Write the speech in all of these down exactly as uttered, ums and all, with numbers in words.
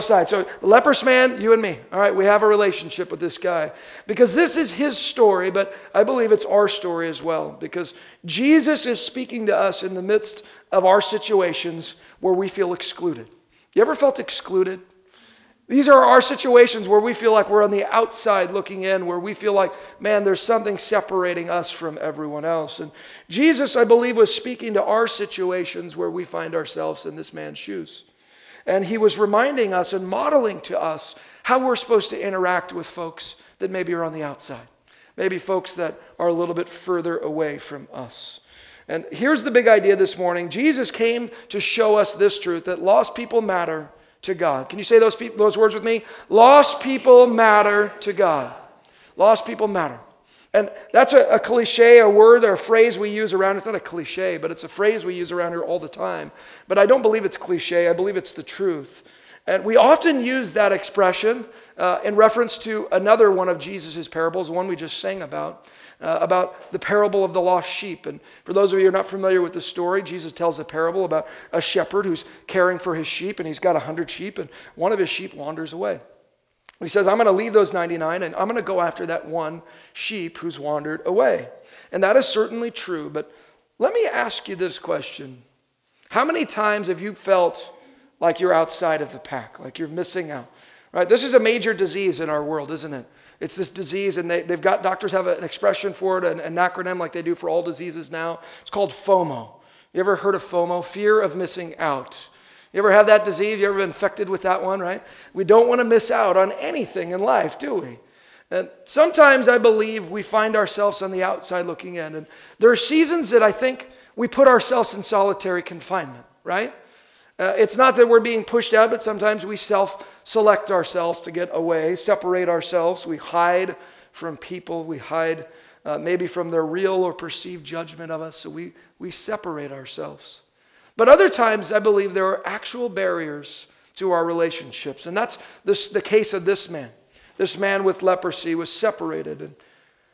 side. So the leprous man, you and me. All right, we have a relationship with this guy. Because this is his story, but I believe it's our story as well. Because Jesus is speaking to us in the midst of our situations where we feel excluded. You ever felt excluded? These are our situations where we feel like we're on the outside looking in, where we feel like, man, there's something separating us from everyone else. And Jesus, I believe, was speaking to our situations where we find ourselves in this man's shoes. And he was reminding us and modeling to us how we're supposed to interact with folks that maybe are on the outside. Maybe folks that are a little bit further away from us. And here's the big idea this morning. Jesus came to show us this truth, that lost people matter to God. Can you say those people, those words with me? Lost people matter to God. Lost people matter. And that's a, a cliche, a word or a phrase we use around. It's not a cliche, but it's a phrase we use around here all the time. But I don't believe it's cliche. I believe it's the truth. And we often use that expression uh, in reference to another one of Jesus' parables, the one we just sang about, uh, about the parable of the lost sheep. And for those of you who are not familiar with the story, Jesus tells a parable about a shepherd who's caring for his sheep, and he's got a hundred sheep, and one of his sheep wanders away. He says, I'm going to leave those ninety-nine, and I'm going to go after that one sheep who's wandered away. And that is certainly true, but let me ask you this question. How many times have you felt like you're outside of the pack, like you're missing out? Right? This is a major disease in our world, isn't it? It's this disease, and they, they've got, doctors have an expression for it, an, an acronym like they do for all diseases now. It's called FOMO. You ever heard of FOMO? Fear of missing out. You ever have that disease? You ever been infected with that one, right? We don't want to miss out on anything in life, do we? And sometimes I believe we find ourselves on the outside looking in. And there are seasons that I think we put ourselves in solitary confinement, right? Uh, it's not that we're being pushed out, but sometimes we self-select ourselves to get away, separate ourselves. We hide from people. We hide uh, maybe from their real or perceived judgment of us. So we, we separate ourselves. But other times, I believe there are actual barriers to our relationships. And that's this, the case of this man. This man with leprosy was separated. And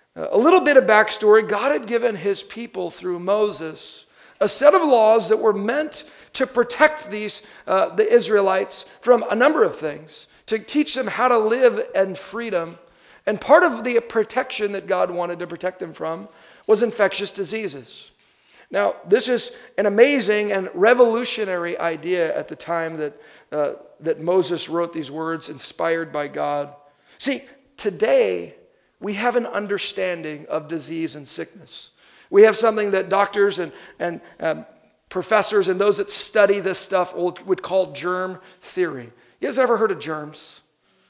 a little bit of backstory, God had given his people through Moses a set of laws that were meant to protect these, uh, the Israelites from a number of things, to teach them how to live in freedom. And part of the protection that God wanted to protect them from was infectious diseases. Now, this is an amazing and revolutionary idea at the time that, uh, that Moses wrote these words, inspired by God. See, today, we have an understanding of disease and sickness. We have something that doctors and, and um, professors and those that study this stuff would call germ theory. You guys ever heard of germs?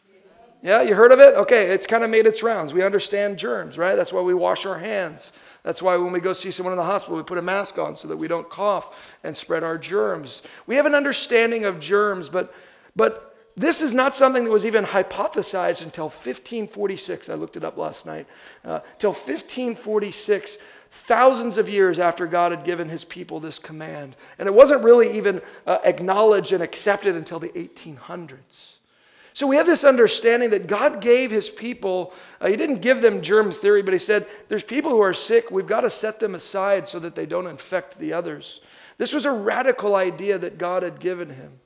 Yeah, you heard of it? Okay, it's kind of made its rounds. We understand germs, right? That's why we wash our hands. That's why when we go see someone in the hospital, we put a mask on so that we don't cough and spread our germs. We have an understanding of germs, but, but this is not something that was even hypothesized until fifteen forty-six. I looked it up last night. Uh, till fifteen forty-six, thousands of years after God had given his people this command. And it wasn't really even uh, acknowledged and accepted until the eighteen hundreds. So we have this understanding that God gave his people, uh, he didn't give them germ theory, but he said, there's people who are sick, we've got to set them aside so that they don't infect the others. This was a radical idea that God had given him.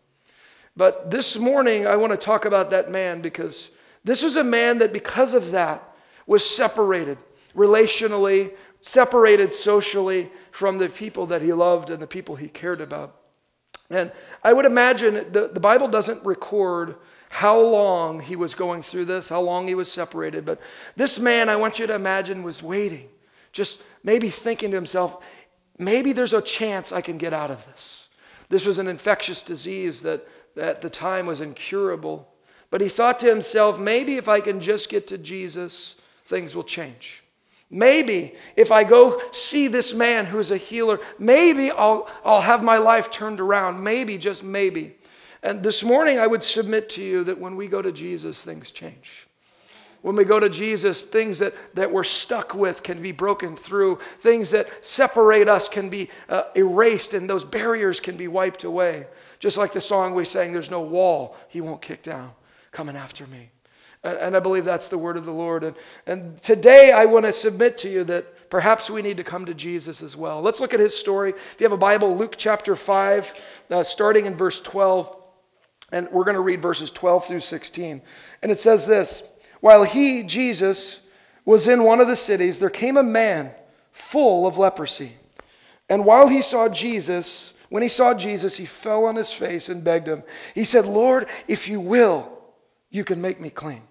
But this morning, I want to talk about that man, because this was a man that because of that was separated relationally, separated socially from the people that he loved and the people he cared about. And I would imagine the, the Bible doesn't record how long he was going through this, how long he was separated. But this man, I want you to imagine, was waiting, just maybe thinking to himself, maybe there's a chance I can get out of this. This was an infectious disease that, that at the time was incurable. But he thought to himself, maybe if I can just get to Jesus, things will change. Maybe if I go see this man who's a healer, maybe I'll, I'll have my life turned around. Maybe, just maybe. And this morning I would submit to you that when we go to Jesus, things change. When we go to Jesus, things that, that we're stuck with can be broken through. Things that separate us can be uh, erased, and those barriers can be wiped away. Just like the song we sang, there's no wall he won't kick down coming after me. And, and I believe that's the word of the Lord. And, and today I want to submit to you that perhaps we need to come to Jesus as well. Let's look at his story. If you have a Bible, Luke chapter five, uh, starting in verse twelve. And we're going to read verses twelve through sixteen. And it says this, while he, Jesus, was in one of the cities, there came a man full of leprosy. And while he saw Jesus, when he saw Jesus, he fell on his face and begged him. He said, Lord, if you will, you can make me clean.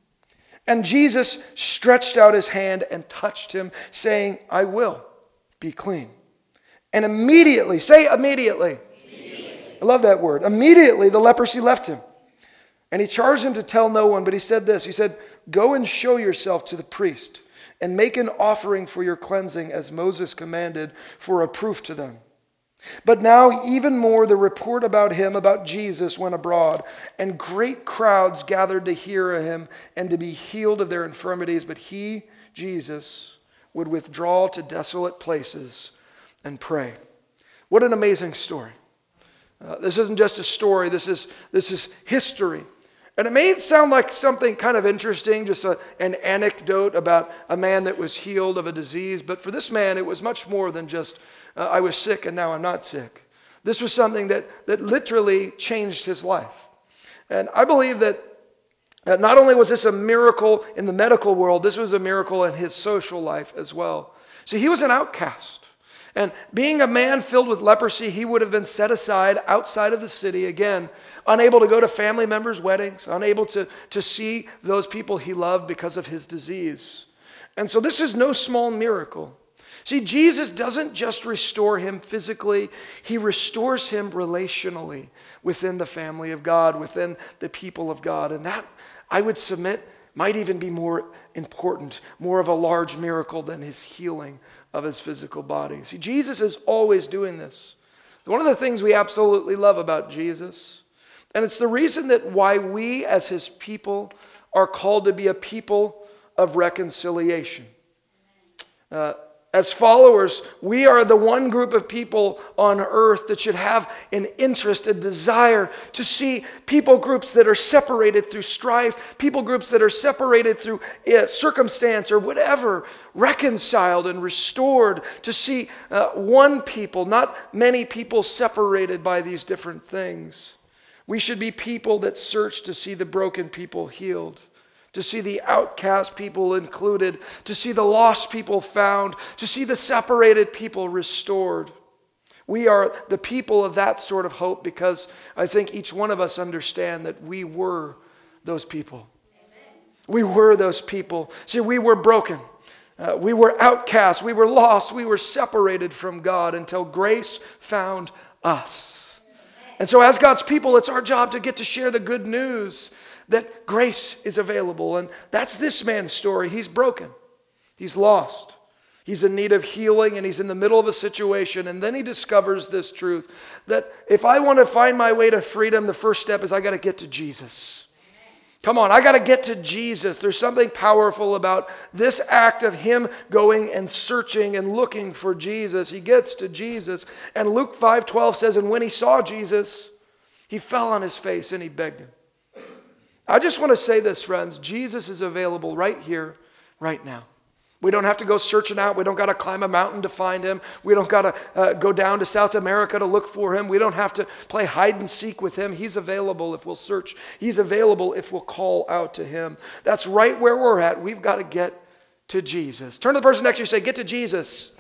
And Jesus stretched out his hand and touched him, saying, I will be clean. And immediately, say immediately. Immediately. I love that word. Immediately the leprosy left him. And he charged him to tell no one, but he said this, he said, go and show yourself to the priest and make an offering for your cleansing as Moses commanded for a proof to them. But now even more the report about him, about Jesus, went abroad, and great crowds gathered to hear him and to be healed of their infirmities. But he, Jesus, would withdraw to desolate places and pray. What an amazing story. Uh, this isn't just a story, this is, this is history. And it may sound like something kind of interesting, just a, an anecdote about a man that was healed of a disease. But for this man, it was much more than just, uh, I was sick and now I'm not sick. This was something that, that literally changed his life. And I believe that uh, not only was this a miracle in the medical world, this was a miracle in his social life as well. See, he was an outcast. And being a man filled with leprosy, he would have been set aside outside of the city, again, unable to go to family members' weddings, unable to, to see those people he loved because of his disease. And so this is no small miracle. See, Jesus doesn't just restore him physically, he restores him relationally within the family of God, within the people of God. And that, I would submit, might even be more important, more of a large miracle than his healing of his physical body. See, Jesus is always doing this. One of the things we absolutely love about Jesus, and it's the reason that why we as his people are called to be a people of reconciliation. Uh, As followers, we are the one group of people on earth that should have an interest, a desire to see people groups that are separated through strife, people groups that are separated through uh, circumstance or whatever, reconciled and restored, to see uh, one people, not many people separated by these different things. We should be people that search to see the broken people healed, to see the outcast people included, to see the lost people found, to see the separated people restored. We are the people of that sort of hope because I think each one of us understand that we were those people. Amen. We were those people. See, we were broken. Uh, we were outcast. We were lost. We were separated from God until grace found us. Amen. And so as God's people, it's our job to get to share the good news that grace is available. And that's this man's story. He's broken. He's lost. He's in need of healing, and he's in the middle of a situation. And then he discovers this truth, that if I want to find my way to freedom, the first step is I got to get to Jesus. Come on, I got to get to Jesus. There's something powerful about this act of him going and searching and looking for Jesus. He gets to Jesus. And Luke five twelve says, and when he saw Jesus, he fell on his face and he begged him. I just want to say this, friends. Jesus is available right here, right now. We don't have to go searching out. We don't got to climb a mountain to find him. We don't got to uh, go down to South America to look for him. We don't have to play hide and seek with him. He's available if we'll search. He's available if we'll call out to him. That's right where we're at. We've got to get to Jesus. Turn to the person next to you and say, get to Jesus.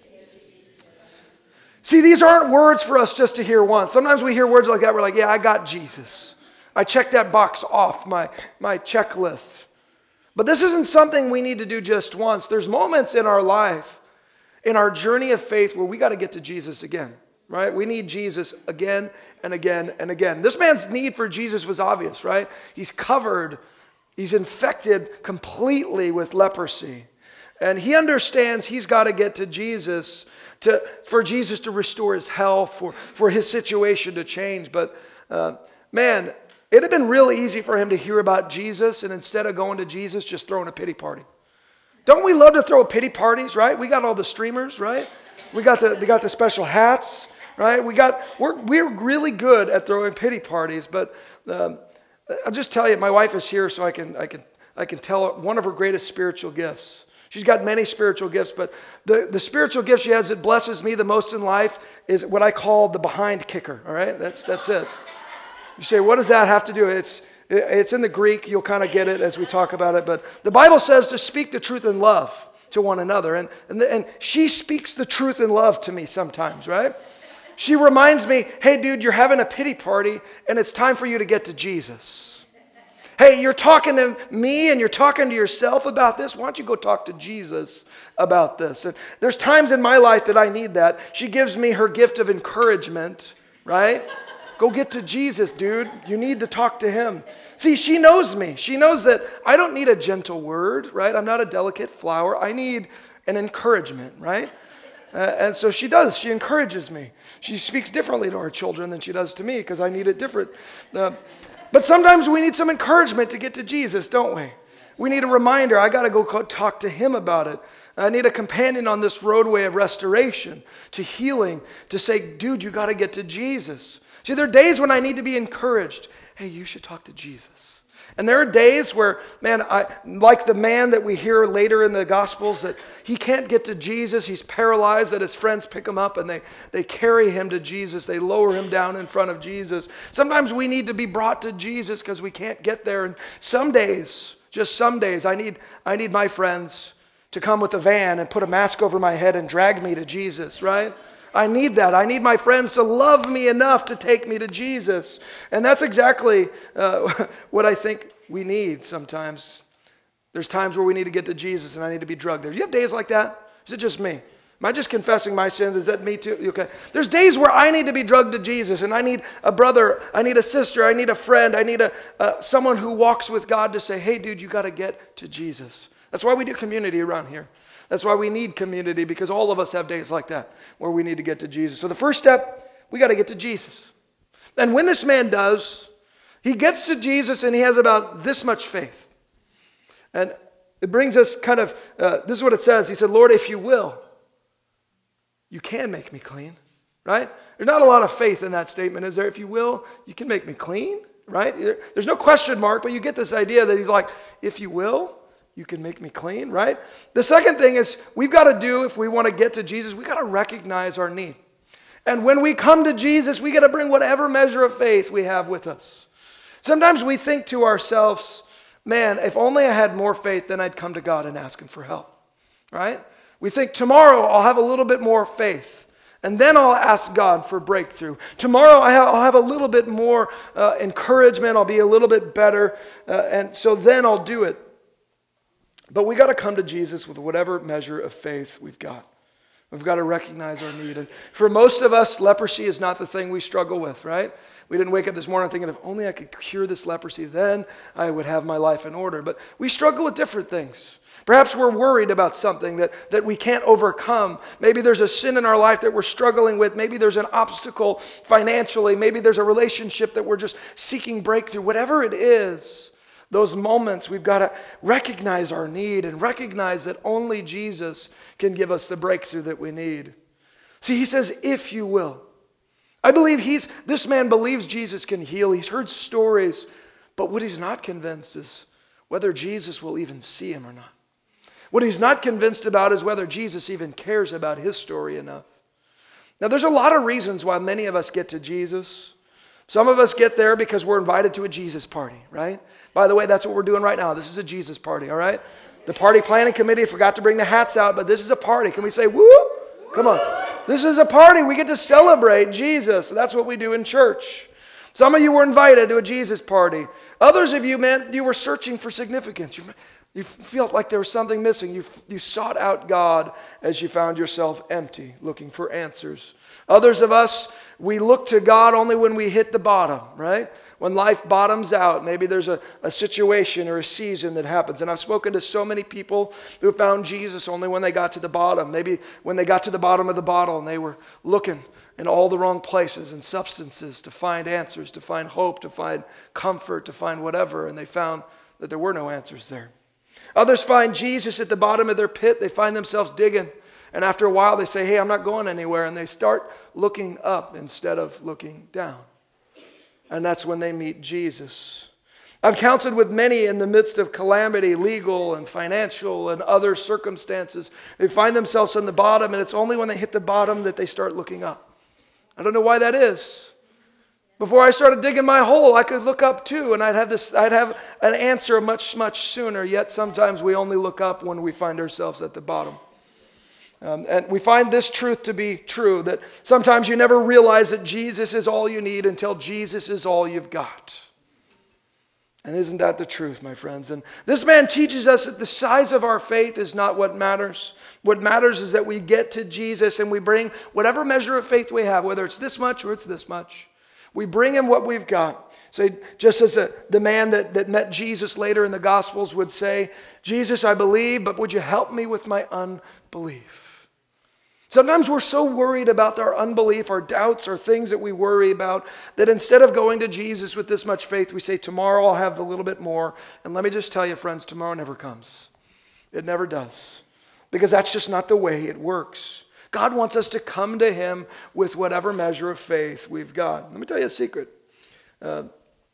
See, these aren't words for us just to hear once. Sometimes we hear words like that. We're like, yeah, I got Jesus. I checked that box off my, my checklist. But this isn't something we need to do just once. There's moments in our life, in our journey of faith, where we got to get to Jesus again, right? We need Jesus again and again and again. This man's need for Jesus was obvious, right? He's covered, he's infected completely with leprosy. And he understands he's got to get to Jesus to, for Jesus to restore his health, for, for his situation to change. But uh, man, it had been real easy for him to hear about Jesus and instead of going to Jesus, just throwing a pity party. Don't we love to throw pity parties, right? We got all the streamers, right? We got the they got the special hats, right? We got we're we're really good at throwing pity parties. But um, I'll just tell you, my wife is here, so I can I can I can tell her one of her greatest spiritual gifts. She's got many spiritual gifts, but the, the spiritual gift she has that blesses me the most in life is what I call the behind kicker. All right, that's that's it. You say, what does that have to do? It's, it's in the Greek. You'll kind of get it as we talk about it. But the Bible says to speak the truth in love to one another. And, and, the, and she speaks the truth in love to me sometimes, right? She reminds me, hey, dude, you're having a pity party, and it's time for you to get to Jesus. Hey, you're talking to me and you're talking to yourself about this. Why don't you go talk to Jesus about this? And there's times in my life that I need that. She gives me her gift of encouragement, right? Go get to Jesus, dude. You need to talk to him. See, she knows me. She knows that I don't need a gentle word, right? I'm not a delicate flower. I need an encouragement, right? Uh, and so she does. She encourages me. She speaks differently to our children than she does to me because I need it different. Uh, But sometimes we need some encouragement to get to Jesus, don't we? We need a reminder. I got to go talk to him about it. I need a companion on this roadway of restoration, to healing, to say, dude, you got to get to Jesus. See, there are days when I need to be encouraged. Hey, you should talk to Jesus. And there are days where, man, I like the man that we hear later in the Gospels, that he can't get to Jesus. He's paralyzed, that his friends pick him up and they, they carry him to Jesus. They lower him down in front of Jesus. Sometimes we need to be brought to Jesus because we can't get there. And some days, just some days, I need, I need my friends to come with a van and put a mask over my head and drag me to Jesus, right? I need that. I need my friends to love me enough to take me to Jesus. And that's exactly uh, what I think we need sometimes. There's times where we need to get to Jesus and I need to be drugged there. Do you have days like that? Is it just me? Am I just confessing my sins? Is that me too? Okay. There's days where I need to be drugged to Jesus, and I need a brother, I need a sister, I need a friend, I need a uh, someone who walks with God to say, hey dude, you got to get to Jesus. That's why we do community around here. That's why we need community, because all of us have days like that where we need to get to Jesus. So the first step, we got to get to Jesus. And when this man does, he gets to Jesus and he has about this much faith. And it brings us kind of, uh, this is what it says. He said, Lord, if you will, you can make me clean, right? There's not a lot of faith in that statement, is there? If you will, you can make me clean, right? There's no question mark, but you get this idea that he's like, if you will, you can make me clean, right? The second thing is we've got to do, if we want to get to Jesus, we've got to recognize our need. And when we come to Jesus, we got to bring whatever measure of faith we have with us. Sometimes we think to ourselves, man, if only I had more faith, then I'd come to God and ask him for help, right? We think tomorrow I'll have a little bit more faith, and then I'll ask God for breakthrough. Tomorrow I'll have a little bit more uh, encouragement. I'll be a little bit better, uh, and so then I'll do it. But we got to come to Jesus with whatever measure of faith we've got. We've got to recognize our need. And for most of us, leprosy is not the thing we struggle with, right? We didn't wake up this morning thinking, if only I could cure this leprosy, then I would have my life in order. But we struggle with different things. Perhaps we're worried about something that, that we can't overcome. Maybe there's a sin in our life that we're struggling with. Maybe there's an obstacle financially. Maybe there's a relationship that we're just seeking breakthrough. Whatever it is, those moments, we've got to recognize our need and recognize that only Jesus can give us the breakthrough that we need. See, he says, if you will. I believe he's, this man believes Jesus can heal. He's heard stories, but what he's not convinced is whether Jesus will even see him or not. What he's not convinced about is whether Jesus even cares about his story enough. Now, there's a lot of reasons why many of us get to Jesus. Some of us get there because we're invited to a Jesus party, right? By the way, that's what we're doing right now. This is a Jesus party, all right? The party planning committee forgot to bring the hats out, but this is a party. Can we say, woo? Come on. This is a party. We get to celebrate Jesus. That's what we do in church. Some of you were invited to a Jesus party. Others of you, man, you were searching for significance. You, you felt like there was something missing. You, you sought out God as you found yourself empty, looking for answers. Others of us, we look to God only when we hit the bottom, right? When life bottoms out, maybe there's a, a situation or a season that happens. And I've spoken to so many people who found Jesus only when they got to the bottom. Maybe when they got to the bottom of the bottle and they were looking in all the wrong places and substances to find answers, to find hope, to find comfort, to find whatever. And they found that there were no answers there. Others find Jesus at the bottom of their pit. They find themselves digging. And after a while they say, hey, I'm not going anywhere. And they start looking up instead of looking down. And that's when they meet Jesus. I've counseled with many in the midst of calamity, legal and financial and other circumstances. They find themselves on the bottom, and it's only when they hit the bottom that they start looking up. I don't know why that is. Before I started digging my hole, I could look up too, and I'd have this, I'd have an answer much, much sooner. Yet sometimes we only look up when we find ourselves at the bottom. Um, and we find this truth to be true, that sometimes you never realize that Jesus is all you need until Jesus is all you've got. And isn't that the truth, my friends? And this man teaches us that the size of our faith is not what matters. What matters is that we get to Jesus and we bring whatever measure of faith we have, whether it's this much or it's this much. We bring him what we've got. So just as a, the man that, that met Jesus later in the Gospels would say, Jesus, I believe, but would you help me with my unbelief? Sometimes we're so worried about our unbelief, our doubts, or things that we worry about, that instead of going to Jesus with this much faith, we say, tomorrow I'll have a little bit more. And let me just tell you, friends, tomorrow never comes. It never does. Because that's just not the way it works. God wants us to come to him with whatever measure of faith we've got. Let me tell you a secret. Uh,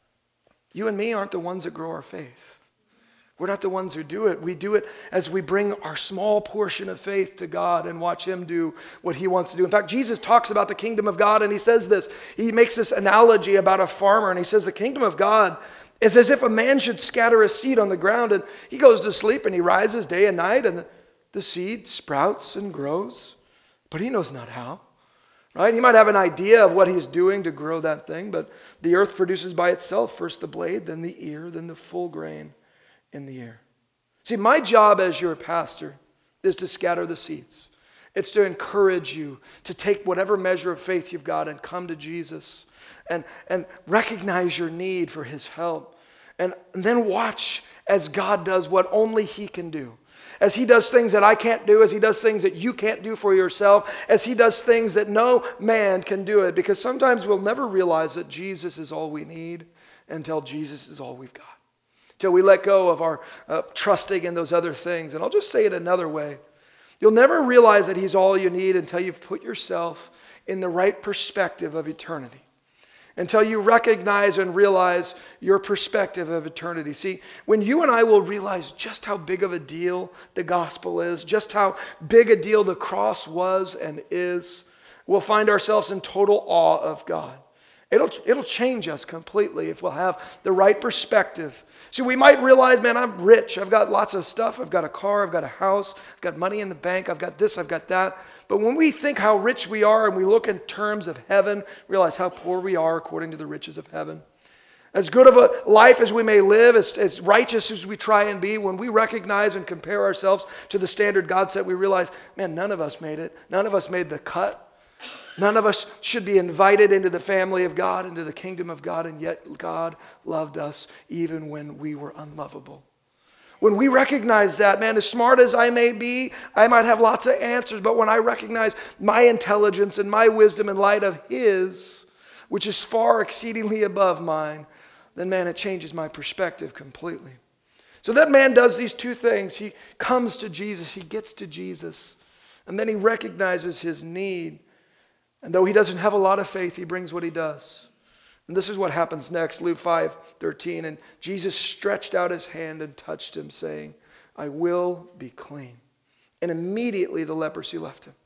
you and me aren't the ones that grow our faith. We're not the ones who do it. We do it as we bring our small portion of faith to God and watch him do what he wants to do. In fact, Jesus talks about the kingdom of God, and he says this. He makes this analogy about a farmer, and he says the kingdom of God is as if a man should scatter a seed on the ground, and he goes to sleep, and he rises day and night, and the, the seed sprouts and grows. But he knows not how, right? He might have an idea of what he's doing to grow that thing, but the earth produces by itself first the blade, then the ear, then the full grain in the ear. See, my job as your pastor is to scatter the seeds. It's to encourage you to take whatever measure of faith you've got and come to Jesus and, and recognize your need for his help. And, and then watch as God does what only he can do. As he does things that I can't do, as he does things that you can't do for yourself, as he does things that no man can do it. Because sometimes we'll never realize that Jesus is all we need until Jesus is all we've got. Till we let go of our uh, trusting in those other things. And I'll just say it another way. You'll never realize that he's all you need until you've put yourself in the right perspective of eternity. Until you recognize and realize your perspective of eternity. See, when you and I will realize just how big of a deal the gospel is, just how big a deal the cross was and is, we'll find ourselves in total awe of God. It'll, it'll change us completely if we'll have the right perspective. See, we might realize, man, I'm rich. I've got lots of stuff. I've got a car. I've got a house. I've got money in the bank. I've got this. I've got that. But when we think how rich we are and we look in terms of heaven, realize how poor we are according to the riches of heaven. As good of a life as we may live, as, as righteous as we try and be, when we recognize and compare ourselves to the standard God set, we realize, man, none of us made it. None of us made the cut. None of us should be invited into the family of God, into the kingdom of God, and yet God loved us even when we were unlovable. When we recognize that, man, as smart as I may be, I might have lots of answers, but when I recognize my intelligence and my wisdom in light of his, which is far exceedingly above mine, then, man, it changes my perspective completely. So that man does these two things. He comes to Jesus, he gets to Jesus, and then he recognizes his need. And though he doesn't have a lot of faith, he brings what he does. And this is what happens next, Luke five thirteen. And Jesus stretched out his hand and touched him, saying, I will be clean. And immediately the leprosy left him.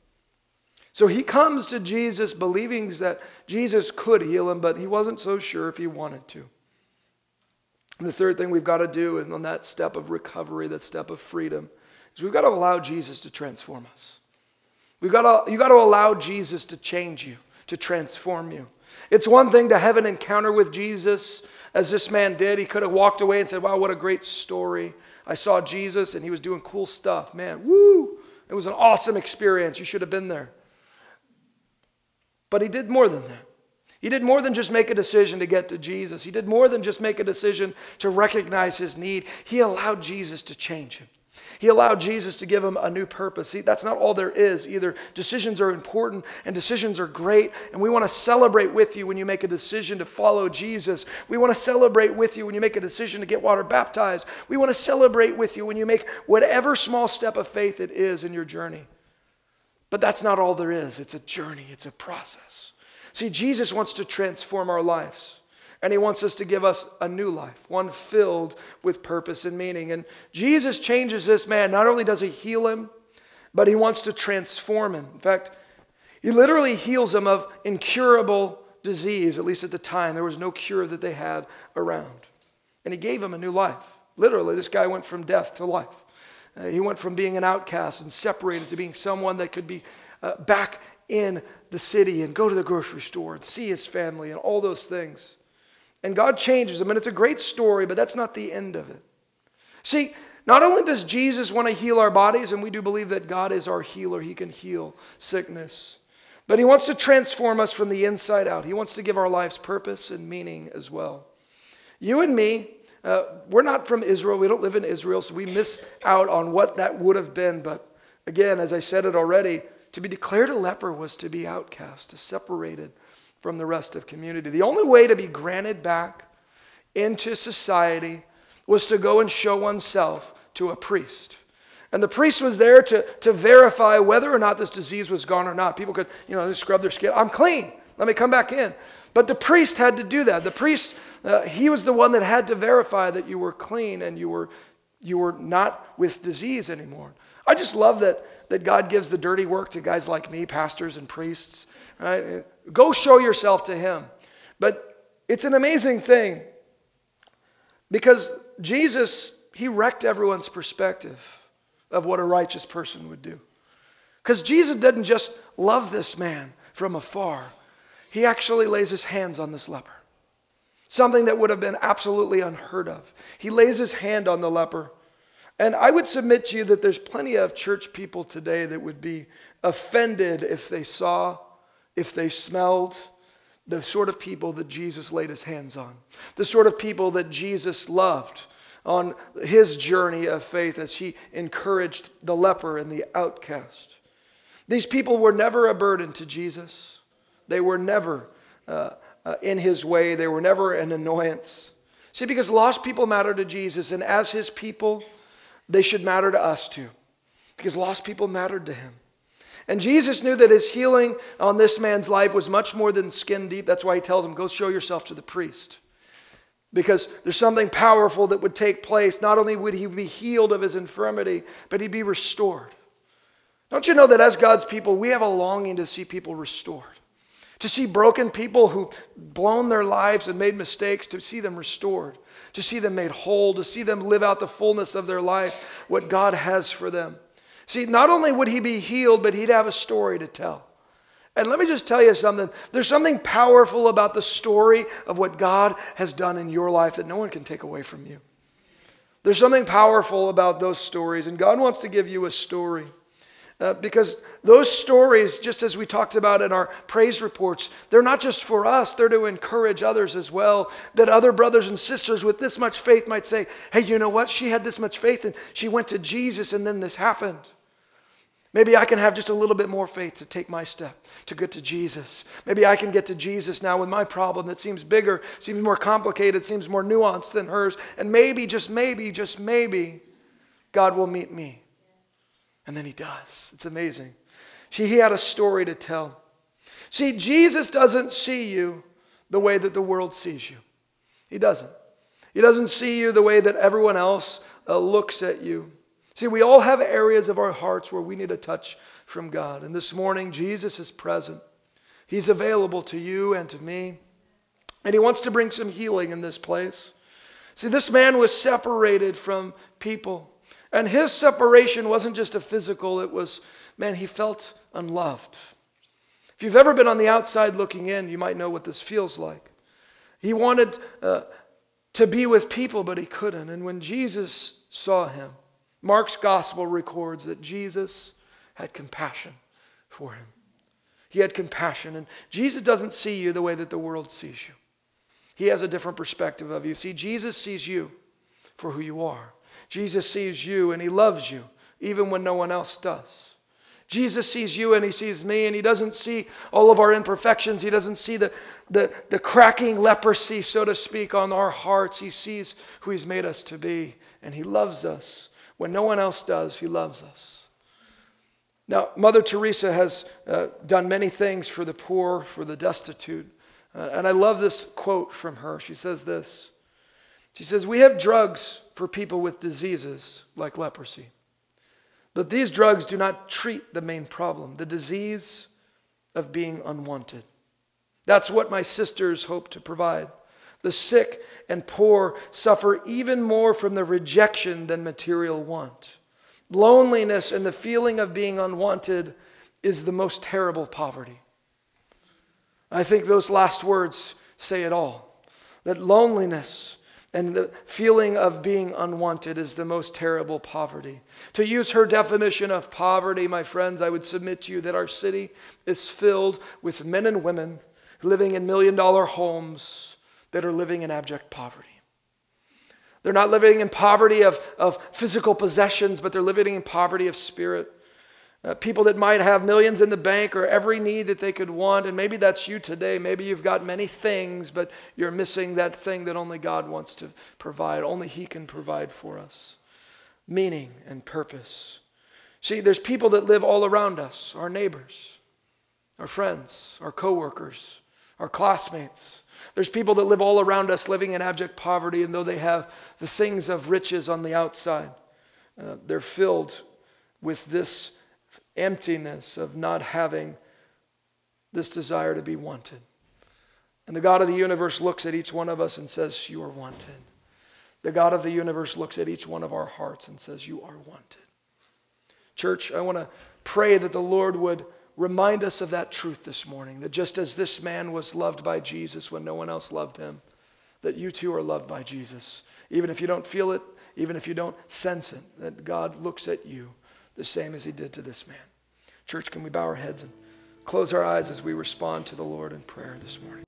So he comes to Jesus believing that Jesus could heal him, but he wasn't so sure if he wanted to. And the third thing we've got to do is on that step of recovery, that step of freedom, is we've got to allow Jesus to transform us. We've got to, you've got to allow Jesus to change you, to transform you. It's one thing to have an encounter with Jesus, as this man did. He could have walked away and said, wow, what a great story. I saw Jesus and he was doing cool stuff. Man, woo! It was an awesome experience. You should have been there. But he did more than that. He did more than just make a decision to get to Jesus. He did more than just make a decision to recognize his need. He allowed Jesus to change him. He allowed Jesus to give him a new purpose. See, that's not all there is either. Decisions are important and decisions are great. And we want to celebrate with you when you make a decision to follow Jesus. We want to celebrate with you when you make a decision to get water baptized. We want to celebrate with you when you make whatever small step of faith it is in your journey. But that's not all there is. It's a journey. It's a process. See, Jesus wants to transform our lives. And he wants us to give us a new life, one filled with purpose and meaning. And Jesus changes this man. Not only does he heal him, but he wants to transform him. In fact, he literally heals him of incurable disease, at least at the time. There was no cure that they had around. And he gave him a new life. Literally, this guy went from death to life. Uh, he went from being an outcast and separated to being someone that could be uh, back in the city and go to the grocery store and see his family and all those things. And God changes him, and it's a great story, but that's not the end of it. See, not only does Jesus want to heal our bodies, and we do believe that God is our healer, he can heal sickness, but he wants to transform us from the inside out. He wants to give our lives purpose and meaning as well. You and me, uh, we're not from Israel. We don't live in Israel, so we miss out on what that would have been. But again, as I said it already, to be declared a leper was to be outcast, to separated from the rest of community. The only way to be granted back into society was to go and show oneself to a priest. And the priest was there to, to verify whether or not this disease was gone or not. People could, you know, scrub their skin. I'm clean. Let me come back in. But the priest had to do that. The priest, uh, he was the one that had to verify that you were clean and you were you were not with disease anymore. I just love that, that God gives the dirty work to guys like me, pastors and priests. Right? Go show yourself to him. But it's an amazing thing because Jesus, he wrecked everyone's perspective of what a righteous person would do. Because Jesus didn't just love this man from afar. He actually lays his hands on this leper. Something that would have been absolutely unheard of. He lays his hand on the leper. And I would submit to you that there's plenty of church people today that would be offended if they saw, if they smelled the sort of people that Jesus laid his hands on. The sort of people that Jesus loved on his journey of faith as he encouraged the leper and the outcast. These people were never a burden to Jesus. They were never uh, uh, in his way. They were never an annoyance. See, because lost people matter to Jesus, and as his people, they should matter to us too. Because lost people mattered to him. And Jesus knew that his healing on this man's life was much more than skin deep. That's why he tells him, go show yourself to the priest. Because there's something powerful that would take place. Not only would he be healed of his infirmity, but he'd be restored. Don't you know that as God's people, we have a longing to see people restored? To see broken people who've blown their lives and made mistakes, to see them restored. To see them made whole, to see them live out the fullness of their life, what God has for them. See, not only would he be healed, but he'd have a story to tell. And let me just tell you something. There's something powerful about the story of what God has done in your life that no one can take away from you. There's something powerful about those stories, and God wants to give you a story. Uh, because those stories, just as we talked about in our praise reports, they're not just for us, they're to encourage others as well. That other brothers and sisters with this much faith might say, hey, you know what? She had this much faith and she went to Jesus and then this happened. Maybe I can have just a little bit more faith to take my step, to get to Jesus. Maybe I can get to Jesus now with my problem that seems bigger, seems more complicated, seems more nuanced than hers. And maybe, just maybe, just maybe, God will meet me. And then he does. It's amazing. See, he had a story to tell. See, Jesus doesn't see you the way that the world sees you. He doesn't. He doesn't see you the way that everyone else uh, looks at you. See, we all have areas of our hearts where we need a touch from God. And this morning, Jesus is present. He's available to you and to me. And he wants to bring some healing in this place. See, this man was separated from people. And his separation wasn't just a physical, it was, man, he felt unloved. If you've ever been on the outside looking in, you might know what this feels like. He wanted uh, to be with people, but he couldn't. And when Jesus saw him, Mark's gospel records that Jesus had compassion for him. He had compassion. And Jesus doesn't see you the way that the world sees you. He has a different perspective of you. See, Jesus sees you for who you are. Jesus sees you and he loves you even when no one else does. Jesus sees you and he sees me, and he doesn't see all of our imperfections. He doesn't see the, the, the cracking leprosy, so to speak, on our hearts. He sees who he's made us to be, and he loves us. When no one else does, he loves us. Now, Mother Teresa has uh, done many things for the poor, for the destitute. Uh, and I love this quote from her. She says this. She says, we have drugs for people with diseases like leprosy. But these drugs do not treat the main problem, the disease of being unwanted. That's what my sisters hope to provide. The sick and poor suffer even more from the rejection than material want. Loneliness and the feeling of being unwanted is the most terrible poverty. I think those last words say it all. That loneliness and the feeling of being unwanted is the most terrible poverty. To use her definition of poverty, my friends, I would submit to you that our city is filled with men and women living in million-dollar homes that are living in abject poverty. They're not living in poverty of, of physical possessions, but they're living in poverty of spirit. Uh, people that might have millions in the bank or every need that they could want, and maybe that's you today. Maybe you've got many things, but you're missing that thing that only God wants to provide. Only He can provide for us. Meaning and purpose. See, there's people that live all around us, our neighbors, our friends, our coworkers, our classmates. There's people that live all around us living in abject poverty, and though they have the things of riches on the outside, uh, they're filled with this emptiness of not having this desire to be wanted. And the God of the universe looks at each one of us and says, you are wanted. The God of the universe looks at each one of our hearts and says, you are wanted. Church, I want to pray that the Lord would remind us of that truth this morning, that just as this man was loved by Jesus when no one else loved him, that you too are loved by Jesus. Even if you don't feel it, even if you don't sense it, that God looks at you the same as He did to this man. Church, can we bow our heads and close our eyes as we respond to the Lord in prayer this morning?